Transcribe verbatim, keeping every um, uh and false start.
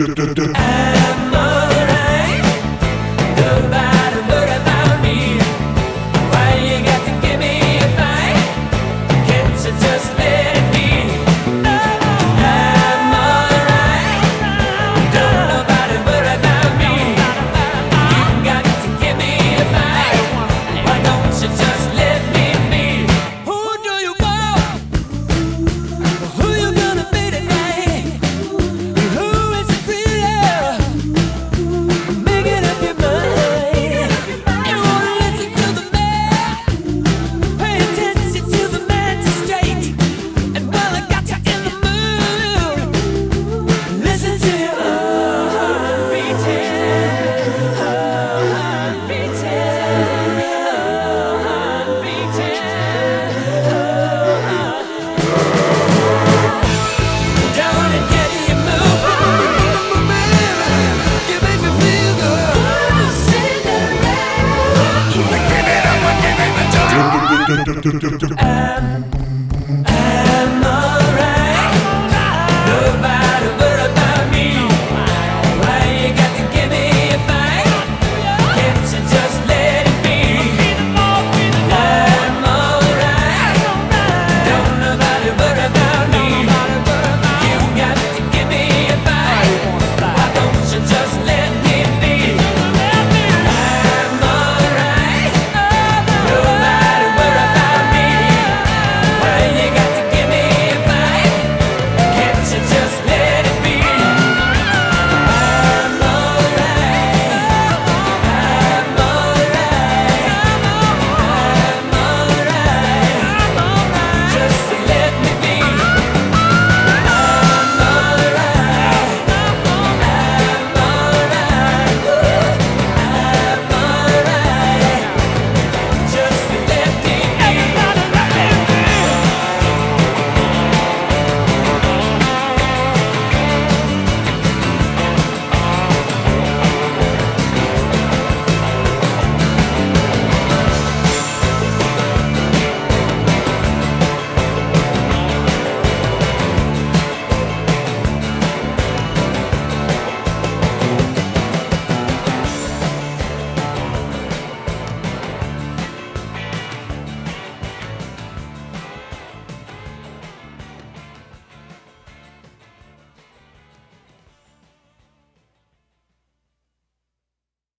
I'm alright. Nobody worry about me. Why you got to give me a fight? Can't you just let it be? I'm alright. Don't nobody worry about me. You got to give me a fight. Why don't you just let me be? Who do you want? Who you gonna be tonight? Who is it really? Making up your mind. You wanna listen to the man? Pay attention to the magistrate. And while I got you in the mood, listen to your heart beating, heart beating, heart beating. Down and get you moving. You make me feel good. Cinderella. Give it up, give it up. I'm